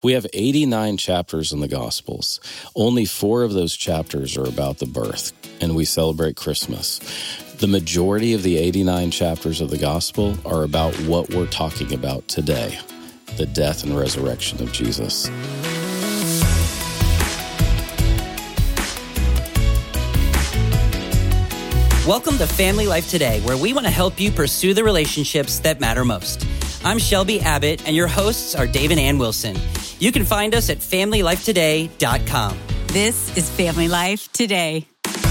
We have 89 chapters in the Gospels. Only 4 of those chapters are about the birth, and we celebrate Christmas. The majority of the 89 chapters of the Gospel are about what we're talking about today, the death and resurrection of Jesus. Welcome to Family Life Today, where we want to help you pursue the relationships that matter most. I'm Shelby Abbott, and your hosts are Dave and Ann Wilson. You can find us at FamilyLifeToday.com. This is Family Life Today.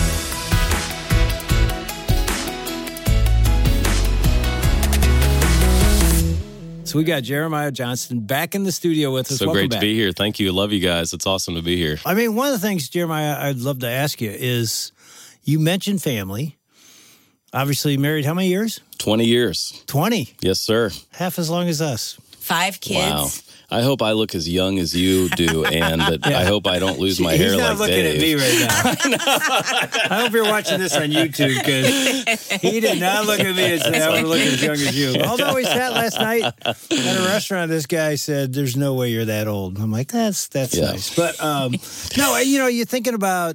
So we got Jeremiah Johnston back in the studio with us. So Welcome great back. to be here. Thank you. Love you guys. It's awesome to be here. I mean, one of the things, Jeremiah, I'd love to ask you is, you mentioned family. Obviously, married how many years? 20 years. 20? Yes, sir. Half as long as us. 5 kids. Wow. I hope I look as young as you do, Ann, but I hope I don't lose my hair like Dave. He's not looking at me right now. I hope you're watching this on YouTube, because he did not look at me and say, I want to look as young as you. Although we sat last night at a restaurant, this guy said, there's no way you're that old. I'm like, that's nice. But no, you're thinking about,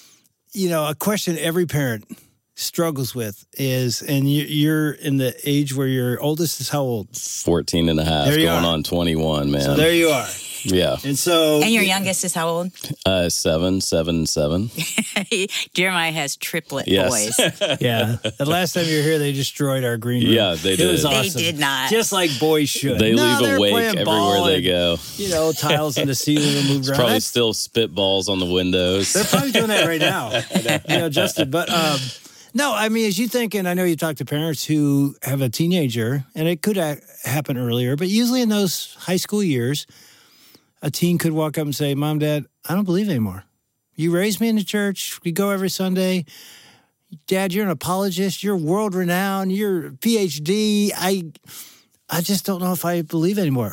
a question every parent struggles with is, and you're in the age where your oldest is how old? 14 and a half, going on 21, man. So there you are. Yeah. And your youngest is how old? 7, 7, 7. Jeremiah has triplet boys. Yeah. The last time you were here, they destroyed our green room. Yeah, they did. It was awesome. They did not. Just like boys should. They leave a wake everywhere they go. Tiles in the ceiling and moved around. Probably still spitballs on the windows. They're probably doing that right now. Justin. But no, I mean, as you think, and I know you talk to parents who have a teenager, and it could happen earlier, but usually in those high school years, a teen could walk up and say, Mom, Dad, I don't believe anymore. You raised me in the church. We go every Sunday. Dad, you're an apologist. You're world-renowned. You're a PhD. I just don't know if I believe anymore.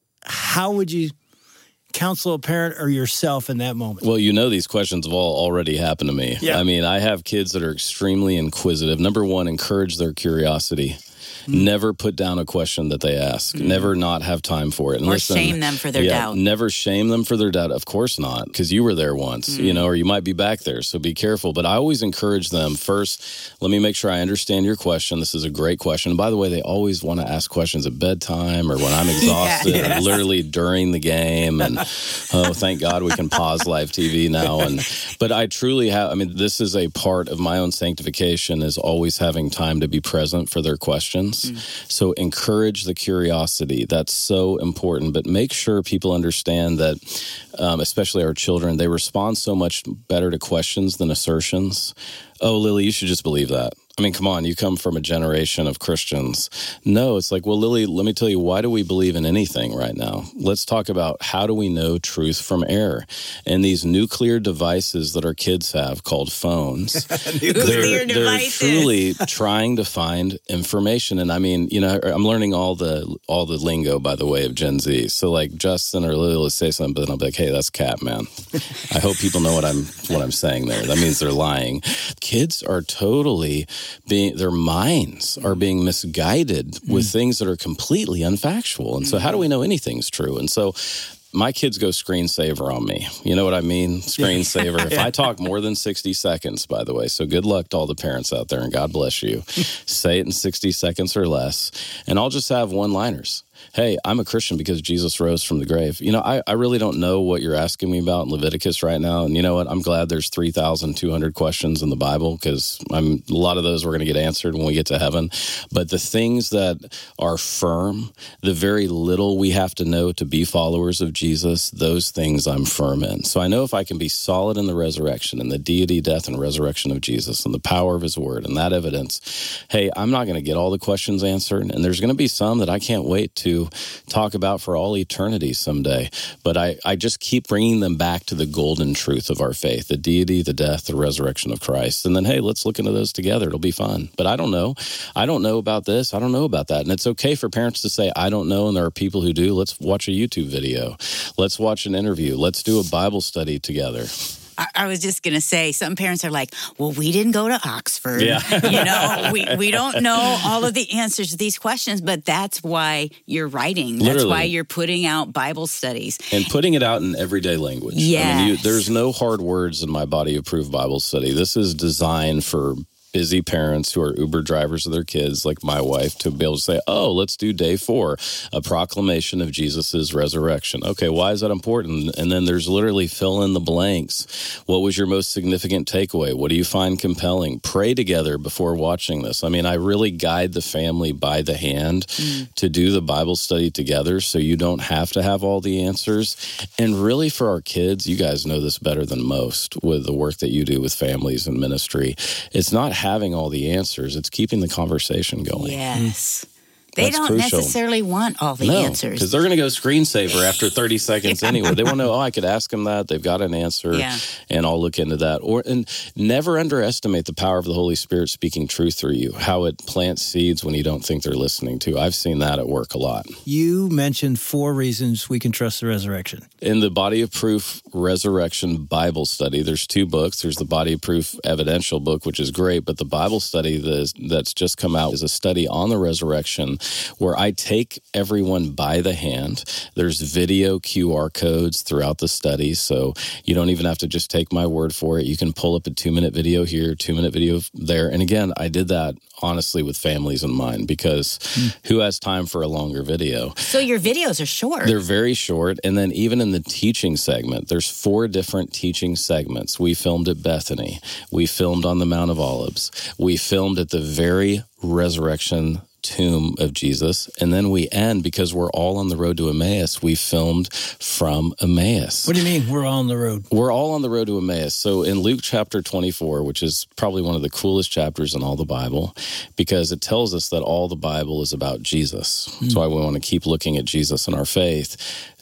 How would you counsel a parent or yourself in that moment? Well, these questions have all already happened to me. Yeah. I mean, I have kids that are extremely inquisitive. Number one, encourage their curiosity. Never put down a question that they ask. Never not have time for it. And shame them for their doubt. Never shame them for their doubt. Of course not, because you were there once, or you might be back there, so be careful. But I always encourage them, first, let me make sure I understand your question. This is a great question. And by the way, they always want to ask questions at bedtime or when I'm exhausted or literally during the game. And, thank God we can pause live TV now. But I truly this is a part of my own sanctification, is always having time to be present for their questions. So encourage the curiosity. That's so important. But make sure people understand that, especially our children, they respond so much better to questions than assertions. Oh, Lily, you should just believe that. I mean, come on, you come from a generation of Christians. No, it's like, well, Lily, let me tell you, why do we believe in anything right now? Let's talk about how do we know truth from error? And these nuclear devices that our kids have called phones, they're truly trying to find information. And I mean, I'm learning all the lingo, by the way, of Gen Z. So like Justin or Lily will say something, but I'll be like, hey, that's cat, man. I hope people know what I'm saying there. That means they're lying. Kids are totally their minds are being misguided with things that are completely unfactual. And so how do we know anything's true? And so my kids go screensaver on me. You know what I mean? Screensaver. If I talk more than 60 seconds, by the way, so good luck to all the parents out there, and God bless you. Say it in 60 seconds or less, and I'll just have one-liners. Hey, I'm a Christian because Jesus rose from the grave. I really don't know what you're asking me about in Leviticus right now. And you know what? I'm glad there's 3,200 questions in the Bible, because a lot of those we're going to get answered when we get to heaven. But the things that are firm, the very little we have to know to be followers of Jesus, those things I'm firm in. So I know if I can be solid in the resurrection and the deity, death, and resurrection of Jesus and the power of his word and that evidence, hey, I'm not going to get all the questions answered. And there's going to be some that I can't wait to talk about for all eternity someday. But I just keep bringing them back to the golden truth of our faith, the deity, the death, the resurrection of Christ. And then, hey, let's look into those together. It'll be fun. But I don't know. I don't know about this. I don't know about that. And it's okay for parents to say, I don't know, and there are people who do. Let's watch a YouTube video. Let's watch an interview. Let's do a Bible study together. I was just going to say, some parents are like, well, we didn't go to Oxford. Yeah. We don't know all of the answers to these questions, but that's why you're writing. That's Literally. why you're putting out Bible studies. And putting it out in everyday language. Yes. There's no hard words in my Body Approved Bible study. This is designed for busy parents who are Uber drivers of their kids, like my wife, to be able to say, oh, let's do day 4, a proclamation of Jesus's resurrection. Okay, why is that important? And then there's literally fill in the blanks. What was your most significant takeaway? What do you find compelling? Pray together before watching this. I mean, I really guide the family by the hand to do the Bible study together so you don't have to have all the answers. And really for our kids, you guys know this better than most with the work that you do with families and ministry. It's not having all the answers, it's keeping the conversation going. Yes. They That's don't crucial. necessarily want all the answers. Because they're going to go screensaver after 30 seconds anyway. They want to know, I could ask them that. They've got an answer, and I'll look into that. And never underestimate the power of the Holy Spirit speaking truth through you, how it plants seeds when you don't think they're listening to. I've seen that at work a lot. You mentioned 4 reasons we can trust the resurrection. In the Body of Proof Resurrection Bible Study, there's 2 books. There's the Body of Proof Evidential book, which is great, but the Bible study that's just come out is a study on the resurrection where I take everyone by the hand. There's video QR codes throughout the study, so you don't even have to just take my word for it. You can pull up a 2-minute video here, 2-minute video there. And again, I did that honestly with families in mind because who has time for a longer video? So your videos are short. They're very short. And then even in the teaching segment, there's 4 different teaching segments. We filmed at Bethany. We filmed on the Mount of Olives. We filmed at the very resurrection tomb of Jesus. And then we end, because we're all on the road to Emmaus, we filmed from Emmaus. What do you mean we're all on the road? We're all on the road to Emmaus. So in Luke chapter 24, which is probably one of the coolest chapters in all the Bible, because it tells us that all the Bible is about Jesus. That's why we want to keep looking at Jesus in our faith.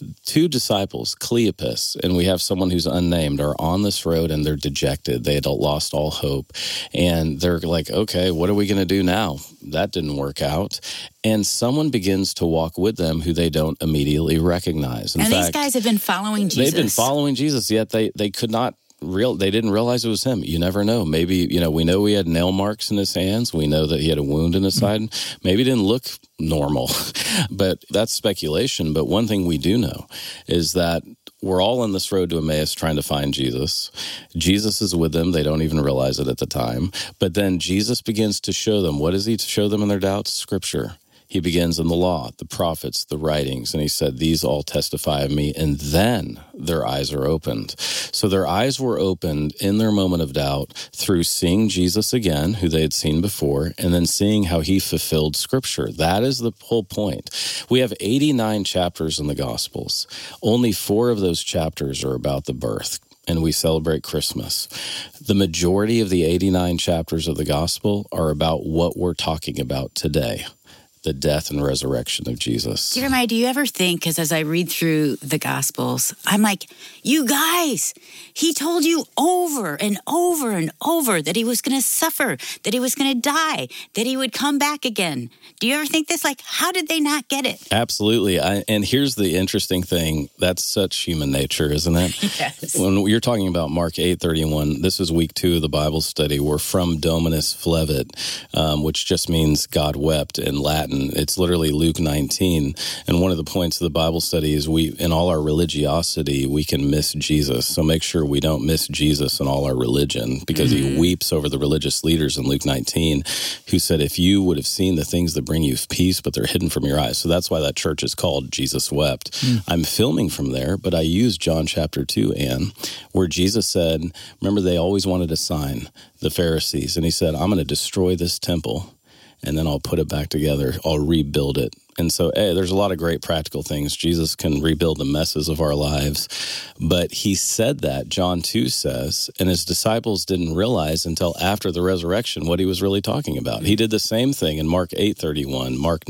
2 disciples, Cleopas, and we have someone who's unnamed, are on this road and they're dejected. They had lost all hope. And they're like, okay, what are we going to do now? That didn't work out. And someone begins to walk with them who they don't immediately recognize. In fact, these guys have been following Jesus. They've been following Jesus, yet they could not they didn't realize it was him. You never know. Maybe, we know he had nail marks in his hands. We know that he had a wound in his side. Maybe he didn't look normal, but that's speculation. But one thing we do know is that we're all on this road to Emmaus trying to find Jesus. Jesus is with them. They don't even realize it at the time. But then Jesus begins to show them. What does he show them in their doubts? Scripture. He begins in the law, the prophets, the writings, and he said, these all testify of me, and then their eyes are opened. So their eyes were opened in their moment of doubt through seeing Jesus again, who they had seen before, and then seeing how he fulfilled Scripture. That is the whole point. We have 89 chapters in the Gospels. Only 4 of those chapters are about the birth, and we celebrate Christmas. The majority of the 89 chapters of the Gospel are about what we're talking about today. The death and resurrection of Jesus. Jeremiah, do you ever think, because as I read through the Gospels, I'm like, you guys, he told you over and over and over that he was going to suffer, that he was going to die, that he would come back again. Do you ever think this? Like, how did they not get it? Absolutely. And here's the interesting thing. That's such human nature, isn't it? Yes. When you're talking about Mark 8:31, this is week 2 of the Bible study. We're from Dominus Flevit, which just means God wept in Latin. It's literally Luke 19. And one of the points of the Bible study is in all our religiosity, we can miss Jesus. So make sure we don't miss Jesus in all our religion, because he weeps over the religious leaders in Luke 19 who said, if you would have seen the things that bring you peace, but they're hidden from your eyes. So that's why that church is called Jesus Wept. I'm filming from there, but I use John chapter 2, Ann, where Jesus said, remember, they always wanted a sign, the Pharisees. And he said, I'm going to destroy this temple, and then I'll put it back together. I'll rebuild it. And so, there's a lot of great practical things. Jesus can rebuild the messes of our lives. But he said that, John 2 says, and his disciples didn't realize until after the resurrection what he was really talking about. He did the same thing in Mark 8:31, Mark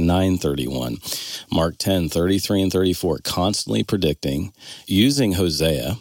9:31, Mark 10:33 and 34, constantly predicting, using Hosea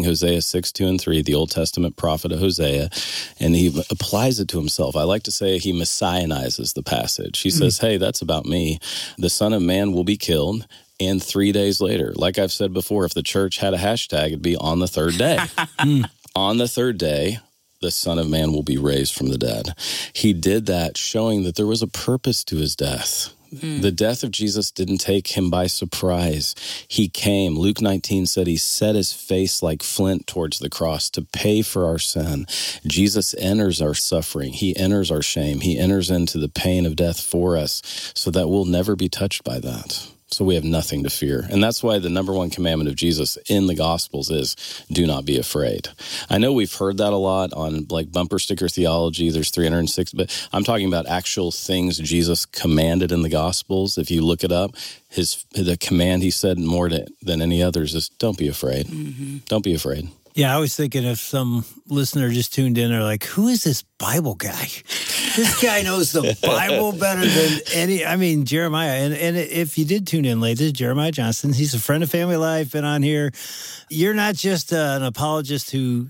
6:2 and 3, the Old Testament prophet of Hosea, and he applies it to himself. I like to say he messianizes the passage. He says, hey, that's about me. The Son of Man will be killed, and 3 days later, like I've said before, if the church had a hashtag, it'd be on the 3rd day. on the third day, the Son of Man will be raised from the dead. He did that showing that there was a purpose to his death. The death of Jesus didn't take him by surprise. He came. Luke 19 said he set his face like flint towards the cross to pay for our sin. Jesus enters our suffering. He enters our shame. He enters into the pain of death for us so that we'll never be touched by that. So we have nothing to fear. And that's why the number one commandment of Jesus in the Gospels is, do not be afraid. I know we've heard that a lot on like bumper sticker theology. There's 306, but I'm talking about actual things Jesus commanded in the Gospels. If you look it up, the command he said more than any others is, don't be afraid. Don't be afraid. Yeah, I was thinking if some listener just tuned in, they're like, who is this Bible guy? This guy knows the Bible better than Jeremiah. And if you did tune in late, this is Jeremiah Johnson. He's a friend of Family Life, been on here. You're not just an apologist who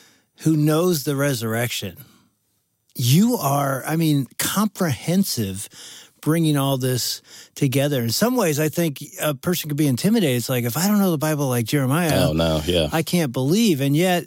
knows the resurrection. You are, comprehensive, bringing all this together. In some ways, I think a person could be intimidated. It's like, if I don't know the Bible like Jeremiah, I can't believe. And yet,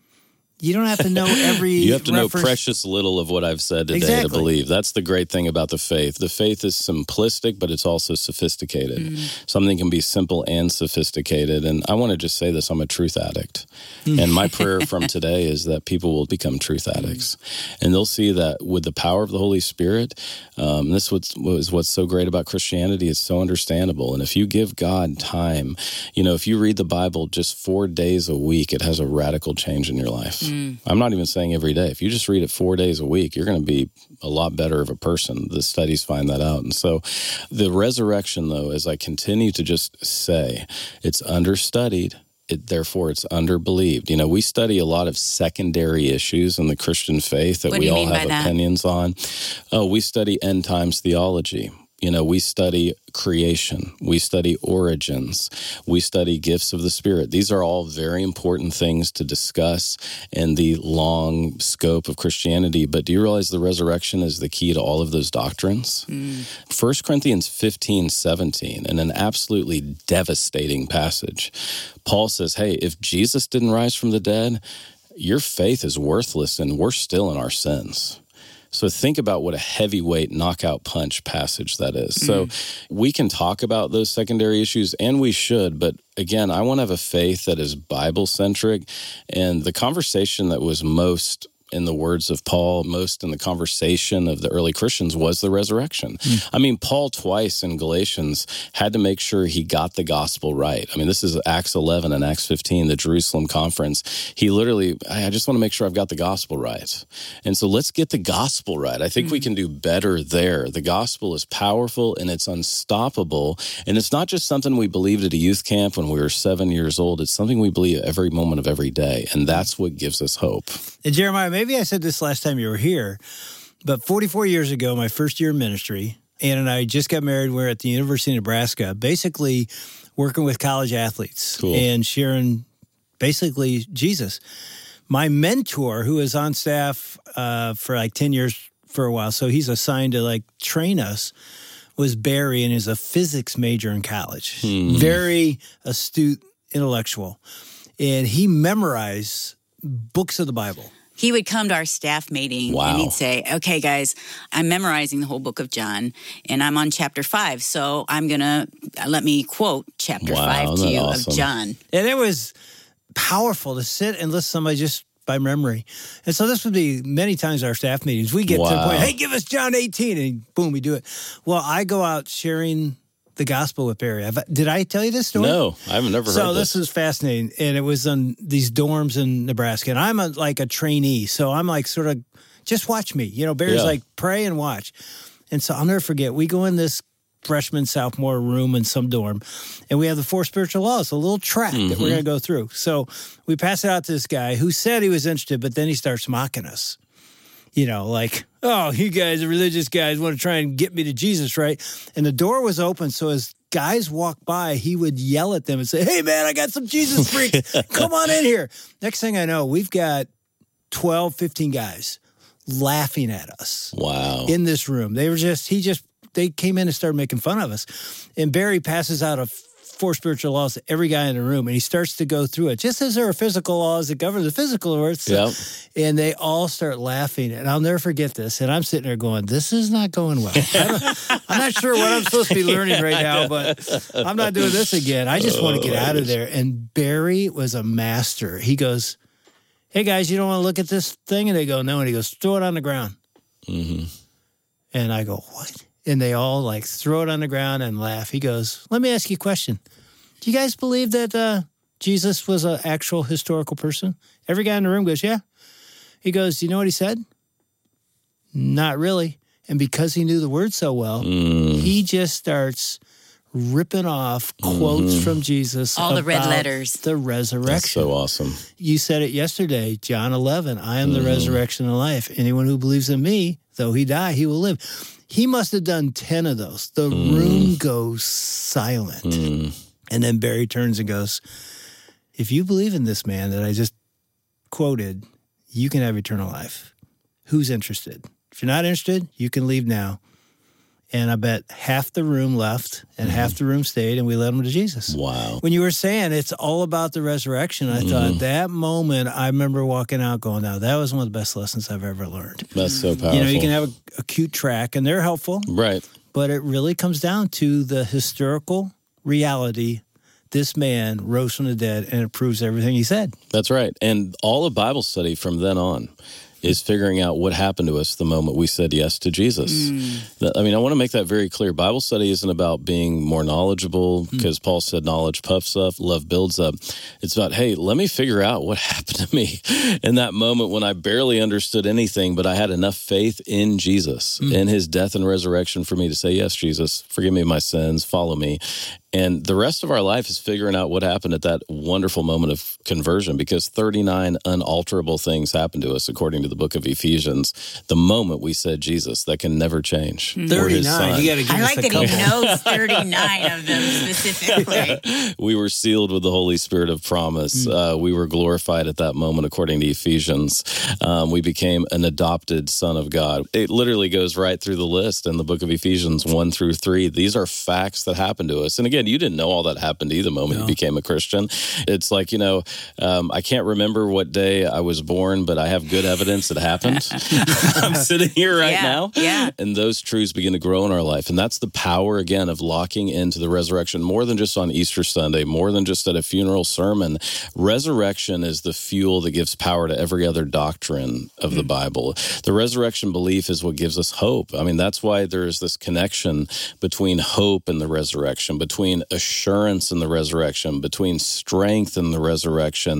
you don't have to know every You have to reference. know precious little of what I've said today to believe. That's the great thing about the faith. The faith is simplistic, but it's also sophisticated. Something can be simple and sophisticated. And I want to just say this, I'm a truth addict. And my prayer from today is that people will become truth addicts. And they'll see that with the power of the Holy Spirit, this was what's so great about Christianity. It's so understandable. And if you give God time, if you read the Bible just 4 days a week, it has a radical change in your life. I'm not even saying every day. If you just read it 4 days a week, you're going to be a lot better of a person. The studies find that out. And so the resurrection, though, as I continue to just say, it's understudied. Therefore, it's underbelieved. We study a lot of secondary issues in the Christian faith that we all have opinions on. We study end times theology. We study creation. We study origins. We study gifts of the Spirit. These are all very important things to discuss in the long scope of Christianity. But do you realize the resurrection is the key to all of those doctrines? 1 Corinthians 15:17, in an absolutely devastating passage, Paul says, hey, if Jesus didn't rise from the dead, your faith is worthless and we're still in our sins. So think about what a heavyweight knockout punch passage that is. So we can talk about those secondary issues, and we should, but again, I want to have a faith that is Bible-centric, and the conversation that was most, in the words of Paul, most in the conversation of the early Christians was the resurrection. Paul twice in Galatians had to make sure he got the gospel right. This is Acts 11 and Acts 15, the Jerusalem conference. He literally, I just want to make sure I've got the gospel right. And so let's get the gospel right. I think we can do better there. The gospel is powerful and it's unstoppable. And it's not just something we believed at a youth camp when we were 7 years old. It's something we believe every moment of every day. And that's what gives us hope. And Jeremiah, maybe I said this last time you were here, but 44 years ago, my first year in ministry, Ann and I just got married. We're at the University of Nebraska, basically working with college athletes and sharing basically Jesus. My mentor, who was on staff for like 10 years for a while, so he's assigned to train us, was Barry, and is a physics major in college. Very astute intellectual. And he memorized books of the Bible. He would come to our staff meeting and he'd say, okay, guys, I'm memorizing the whole book of John and I'm on chapter 5. So let me quote chapter 5 to you of John. And it was powerful to sit and listen to somebody just by memory. And so this would be many times our staff meetings. We get to the point, hey, give us John 18. And boom, we do it. Well, I go out sharing the gospel with Barry. Did I tell you this story? No, I've never heard this. So this is fascinating. And it was on these dorms in Nebraska. And I'm a trainee. So I'm sort of, just watch me. Barry's pray and watch. And so I'll never forget, we go in this freshman, sophomore room in some dorm, and we have the 4 spiritual laws, a little track that we're going to go through. So we pass it out to this guy who said he was interested, but then he starts mocking us. Oh, you guys are religious guys, want to try and get me to Jesus, right? And the door was open, so as guys walked by, he would yell at them and say, hey, man, I got some Jesus freaks. Come on in here. Next thing I know, we've got 12, 15 guys laughing at us. Wow. In this room. They came in and started making fun of us. And Barry passes out a 4 spiritual laws to every guy in the room, and he starts to go through it. Just as there are physical laws that govern the physical words, and they all start laughing. And I'll never forget this. And I'm sitting there going, "This is not going well. I'm not sure what I'm supposed to be learning right now, but I'm not doing this again. I just want to get out of there." And Barry was a master. He goes, "Hey guys, you don't want to look at this thing?" And they go, "No." And he goes, "Throw it on the ground." Mm-hmm. And I go, "What?" And they all like throw it on the ground and laugh. He goes, "Let me ask you a question. Do you guys believe that Jesus was an actual historical person?" Every guy in the room goes, "Yeah." He goes, "You know what he said?" "Not really." And because he knew the word so well, he just starts ripping off quotes from Jesus. All the red letters. The resurrection. That's so awesome. You said it yesterday, John 11, "I am the resurrection and life. Anyone who believes in me, though he die, he will live." He must have done 10 of those. The room goes silent. And then Barry turns and goes, "If you believe in this man that I just quoted, you can have eternal life. Who's interested? If you're not interested, you can leave now." And I bet half the room left and half the room stayed, and we led them to Jesus. Wow. When you were saying it's all about the resurrection, I thought that moment, I remember walking out going, "Now, that was one of the best lessons I've ever learned." That's so powerful. You know, you can have a cute track, and they're helpful. Right. But it really comes down to the historical reality. This man rose from the dead, and it proves everything he said. That's right. And all of Bible study from then on is figuring out what happened to us the moment we said yes to Jesus. I mean, I want to make that very clear. Bible study isn't about being more knowledgeable, because Paul said knowledge puffs up, love builds up. It's about, hey, let me figure out what happened to me in that moment when I barely understood anything, but I had enough faith in Jesus, in his death and resurrection for me to say, "Yes, Jesus, forgive me my sins, follow me." And the rest of our life is figuring out what happened at that wonderful moment of conversion, because 39 unalterable things happened to us, according to the book of Ephesians, the moment we said Jesus, that can never change. 39. You got to give I us like a that couple. he knows 39 of them specifically. We were sealed with the Holy Spirit of promise. We were glorified at that moment, according to Ephesians. We became an adopted son of God. It literally goes right through the list in the book of Ephesians 1 through 3. These are facts that happened to us. And again, you didn't know all that happened to you the moment you became a Christian. It's like, I can't remember what day I was born, but I have good evidence it happened. I'm sitting here right now. Yeah. And those truths begin to grow in our life. And that's the power, again, of locking into the resurrection, more than just on Easter Sunday, more than just at a funeral sermon. Resurrection is the fuel that gives power to every other doctrine of the Bible. The resurrection belief is what gives us hope. I mean, that's why there is this connection between hope and the resurrection, between assurance and the resurrection, between strength and the resurrection.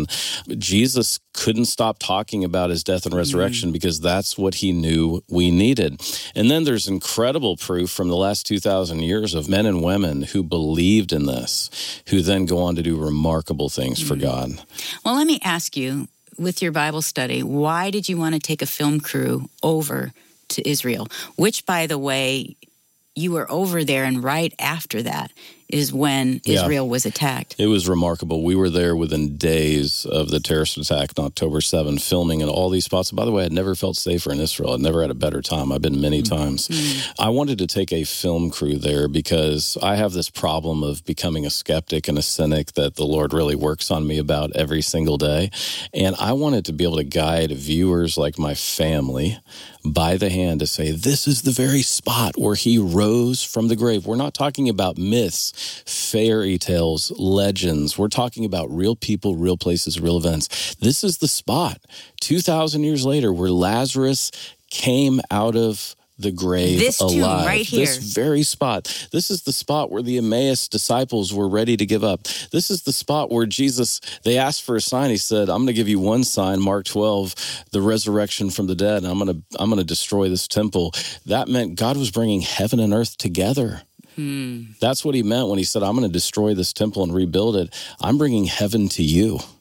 Jesus couldn't stop talking about his death and resurrection because that's what he knew we needed. And then there's incredible proof from the last 2,000 years of men and women who believed in this, who then go on to do remarkable things for God. Well, let me ask you, with your Bible study, why did you want to take a film crew over to Israel? Which, by the way, you were over there, and right after that is when Israel was attacked. It was remarkable. We were there within days of the terrorist attack on October 7, filming in all these spots. By the way, I'd never felt safer in Israel. I'd never had a better time. I've been many times. I wanted to take a film crew there because I have this problem of becoming a skeptic and a cynic that the Lord really works on me about every single day. And I wanted to be able to guide viewers like my family by the hand to say, this is the very spot where he rose from the grave. We're not talking about myths, fairy tales, legends. We're talking about real people, real places, real events. This is the spot 2,000 years later where Lazarus came out of the grave this alive. Tomb right here. This very spot. This is the spot where the Emmaus disciples were ready to give up. This is the spot where Jesus, they asked for a sign. He said, I'm going to give you one sign, Mark 12, the resurrection from the dead. And I'm going to destroy this temple. That meant God was bringing heaven and earth together. That's what he meant when he said, I'm going to destroy this temple and rebuild it. I'm bringing heaven to you.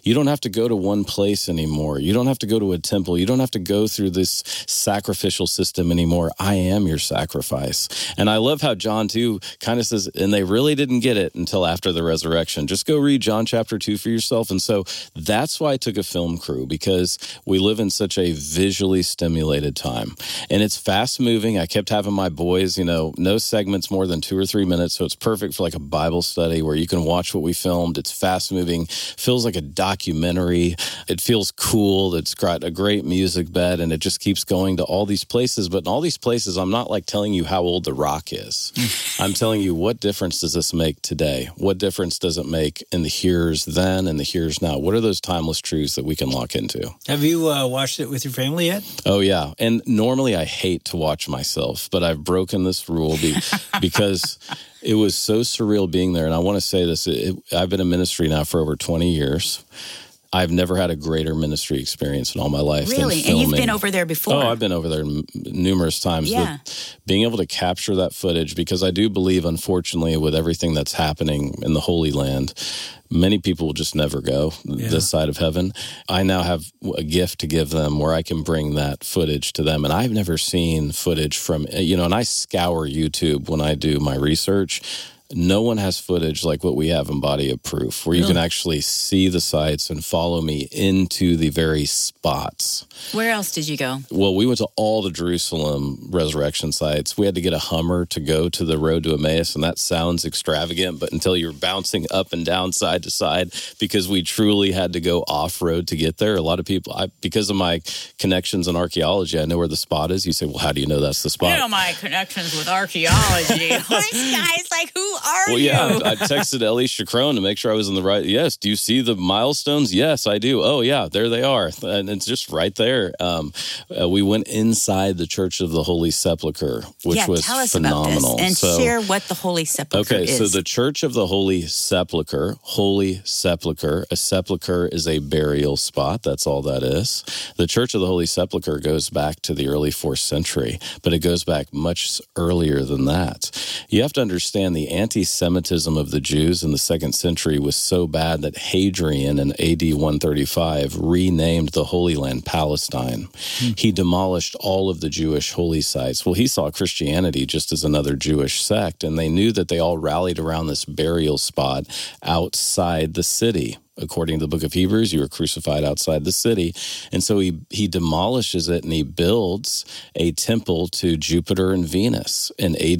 You don't have to go to one place anymore. You don't have to go to a temple. You don't have to go through this sacrificial system anymore. I am your sacrifice. And I love how John 2 kind of says, and they really didn't get it until after the resurrection. Just go read John chapter 2 for yourself. And so that's why I took a film crew, because we live in such a visually stimulated time. And it's fast moving. I kept having my boys, no segments more than 2 or 3 minutes. So it's perfect for like a Bible study where you can watch what we filmed. It's fast moving, feels like a documentary. It feels cool. It's got a great music bed, and it just keeps going to all these places. But in all these places, I'm not like telling you how old The Rock is. I'm telling you, what difference does this make today? What difference does it make in the here's then and the here's now? What are those timeless truths that we can lock into? Have you watched it with your family yet? Oh, yeah. And normally I hate to watch myself, but I've broken this rule because it was so surreal being there. And I want to say this, I've been in ministry now for over 20 years. I've never had a greater ministry experience in all my life than filming. And you've been over there before. Oh, I've been over there numerous times. Yeah. But being able to capture that footage, because I do believe, unfortunately, with everything that's happening in the Holy Land, many people will just never go this side of heaven. I now have a gift to give them where I can bring that footage to them. And I've never seen footage from, and I scour YouTube when I do my research. No one has footage like what we have in Body of Proof, where you can actually see the sites and follow me into the very spots. Where else did you go? Well, we went to all the Jerusalem resurrection sites. We had to get a Hummer to go to the road to Emmaus, and that sounds extravagant, but until you're bouncing up and down side to side, because we truly had to go off-road to get there. A lot of people, because of my connections in archaeology, I know where the spot is. You say, well, how do you know that's the spot? I know my connections with archaeology. This guy's like, who are you? Well, yeah, I texted Ellie Chacron to make sure I was in the right. Yes, do you see the milestones? Yes, I do. Oh, yeah, there they are. And it's just right there. We went inside the Church of the Holy Sepulchre, which was tell us phenomenal. About this and share what the Holy Sepulchre is. Okay, so the Church of the Holy Sepulchre, a sepulchre is a burial spot. That's all that is. The Church of the Holy Sepulchre goes back to the early 4th century, but it goes back much earlier than that. You have to understand the anti-Semitism of the Jews in the 2nd century was so bad that Hadrian in AD 135 renamed the Holy Land Palestine. He demolished all of the Jewish holy sites. Well, he saw Christianity just as another Jewish sect, and they knew that they all rallied around this burial spot outside the city. According to the book of Hebrews, you were crucified outside the city. And so he demolishes it, and he builds a temple to Jupiter and Venus in AD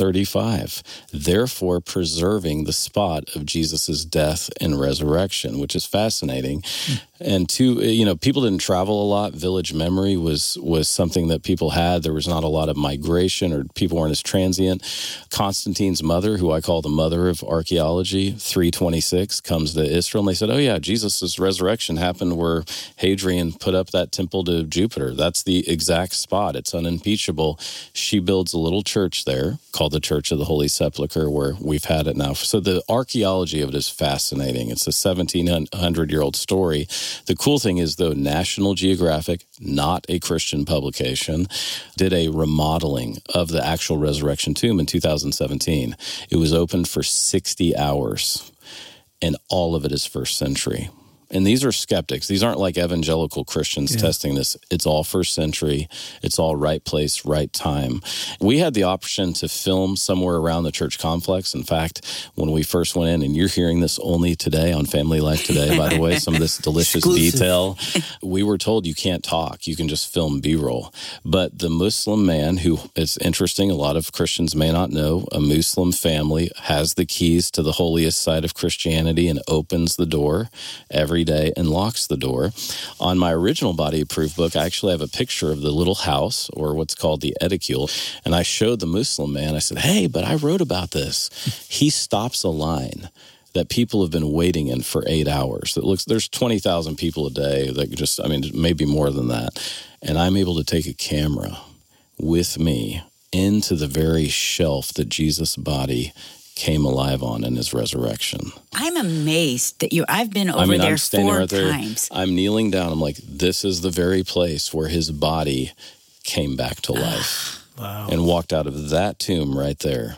135, therefore preserving the spot of Jesus' death and resurrection, which is fascinating. And people didn't travel a lot. Village memory was something that people had. There was not a lot of migration, or people weren't as transient. Constantine's mother, who I call the mother of archaeology, 326, comes to Israel, and they said, oh yeah, Jesus' resurrection happened where Hadrian put up that temple to Jupiter. That's the exact spot. It's unimpeachable. She builds a little church there called the Church of the Holy Sepulchre, where we've had it now. So the archaeology of it is fascinating. It's a 1,700-year-old story. The cool thing is, though, National Geographic, not a Christian publication, did a remodeling of the actual resurrection tomb in 2017. It was opened for 60 hours. And all of it is 1st century. And these are skeptics. These aren't like evangelical Christians testing this. It's all 1st century. It's all right place, right time. We had the option to film somewhere around the church complex. In fact, when we first went in, and you're hearing this only today on Family Life Today, by the way, some of this delicious detail, we were told you can't talk. You can just film B-roll. But the Muslim man, who is interesting, a lot of Christians may not know, a Muslim family has the keys to the holiest side of Christianity and opens the door every day and locks the door. On my original Body of Proof book, I actually have a picture of the little house, or what's called the edicule, and I showed the Muslim man. I said, hey, but I wrote about this. He stops a line that people have been waiting in for 8 hours. There's 20,000 people a day that maybe more than that. And I'm able to take a camera with me into the very shelf that Jesus' body came alive on in his resurrection. I'm amazed that I've been over there 4 times. I'm kneeling down. I'm like, this is the very place where his body came back to life. Wow. And walked out of that tomb right there.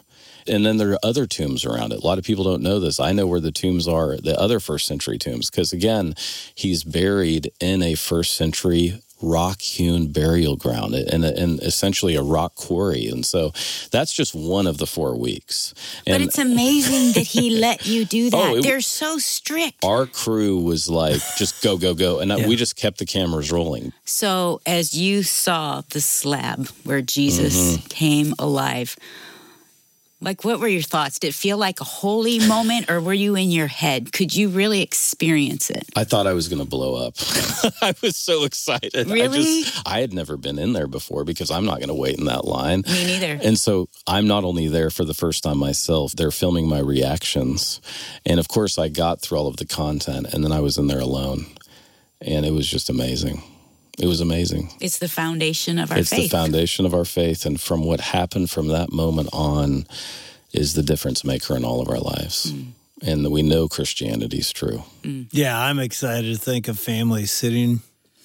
And then there are other tombs around it. A lot of people don't know this. I know where the tombs are, the other first century tombs, because again, he's buried in a first century rock-hewn burial ground and essentially a rock quarry. And so that's just one of the 4 weeks. And but it's amazing that he let you do that. They're so strict. Our crew was like, just go, go, go. And we just kept the cameras rolling. So as you saw the slab where Jesus came alive, like, what were your thoughts? Did it feel like a holy moment, or were you in your head? Could you really experience it? I thought I was going to blow up. I was so excited. Really? I had never been in there before because I'm not going to wait in that line. Me neither. And so I'm not only there for the first time myself, they're filming my reactions. And of course, I got through all of the content, and then I was in there alone. And it was just amazing. It was amazing. It's the foundation of our faith. It's the foundation of our faith. And from what happened from that moment on is the difference maker in all of our lives. And that we know Christianity is true. Yeah, I'm excited to think of families sitting,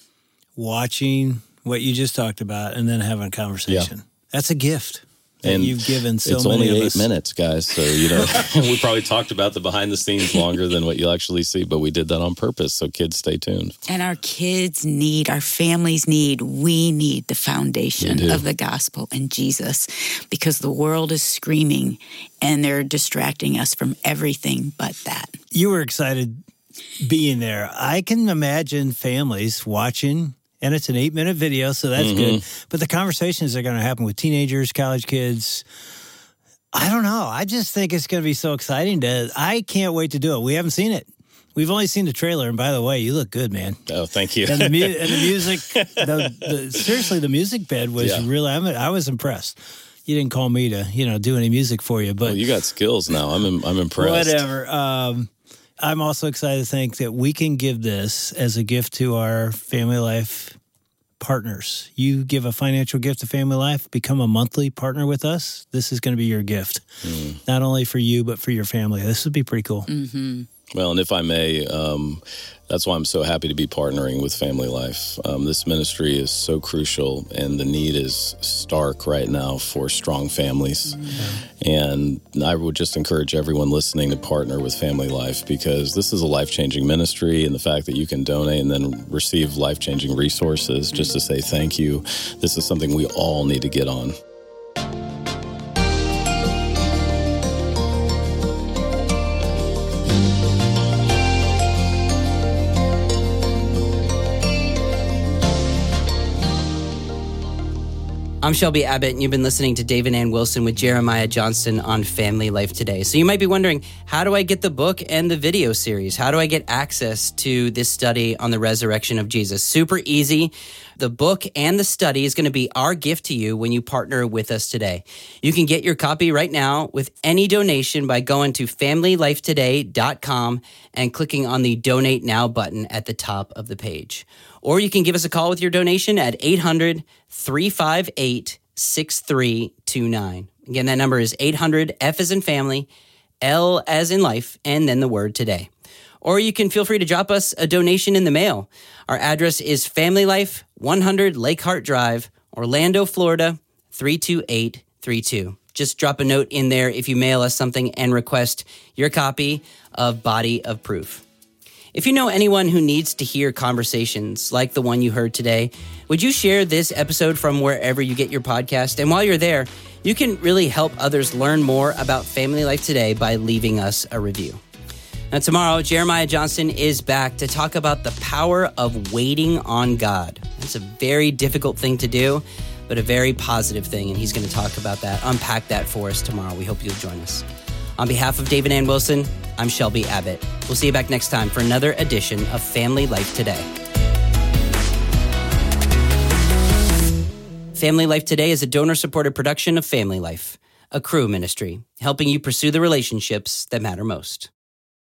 watching what you just talked about, and then having a conversation. Yeah. That's a gift. And you've given so it's many only of 8 minutes, guys. So, we probably talked about the behind the scenes longer than what you'll actually see, but we did that on purpose. So kids, stay tuned. And our kids need, our families need, we need the foundation of the gospel and Jesus, because the world is screaming and they're distracting us from everything but that. You were excited being there. I can imagine families watching. And it's an 8-minute video, so that's good. But the conversations are going to happen with teenagers, college kids. I don't know. I just think it's going to be so exciting. I can't wait to do it. We haven't seen it. We've only seen the trailer. And by the way, you look good, man. Oh, thank you. And the music, seriously, the music bed was really, I was impressed. You didn't call me to, do any music for you. But well, you got skills now. I'm impressed. Whatever. I'm also excited to think that we can give this as a gift to our Family Life partners. You give a financial gift to Family Life, become a monthly partner with us. This is going to be your gift, not only for you, but for your family. This would be pretty cool. Well, and if I may, that's why I'm so happy to be partnering with Family Life. This ministry is so crucial, and the need is stark right now for strong families. And I would just encourage everyone listening to partner with Family Life, because this is a life-changing ministry, and the fact that you can donate and then receive life-changing resources just to say thank you, this is something we all need to get on. I'm Shelby Abbott, and you've been listening to Dave and Ann Wilson with Jeremiah Johnston on Family Life Today. So you might be wondering, how do I get the book and the video series? How do I get access to this study on the resurrection of Jesus? Super easy. The book and the study is going to be our gift to you when you partner with us today. You can get your copy right now with any donation by going to FamilyLifeToday.com and clicking on the Donate Now button at the top of the page. Or you can give us a call with your donation at 800-358-6329. Again, that number is 800-F as in family, L as in life, and then the word today. Or you can feel free to drop us a donation in the mail. Our address is Family Life, 100 Lake Hart Drive, Orlando, Florida, 32832. Just drop a note in there if you mail us something and request your copy of Body of Proof. If you know anyone who needs to hear conversations like the one you heard today, would you share this episode from wherever you get your podcast? And while you're there, you can really help others learn more about Family Life Today by leaving us a review. Now, tomorrow, Jeremiah Johnston is back to talk about the power of waiting on God. It's a very difficult thing to do, but a very positive thing, and he's going to talk about that, unpack that for us tomorrow. We hope you'll join us. On behalf of Dave and Ann Wilson, I'm Shelby Abbott. We'll see you back next time for another edition of Family Life Today. Family Life Today is a donor-supported production of Family Life, a Cru ministry, helping you pursue the relationships that matter most.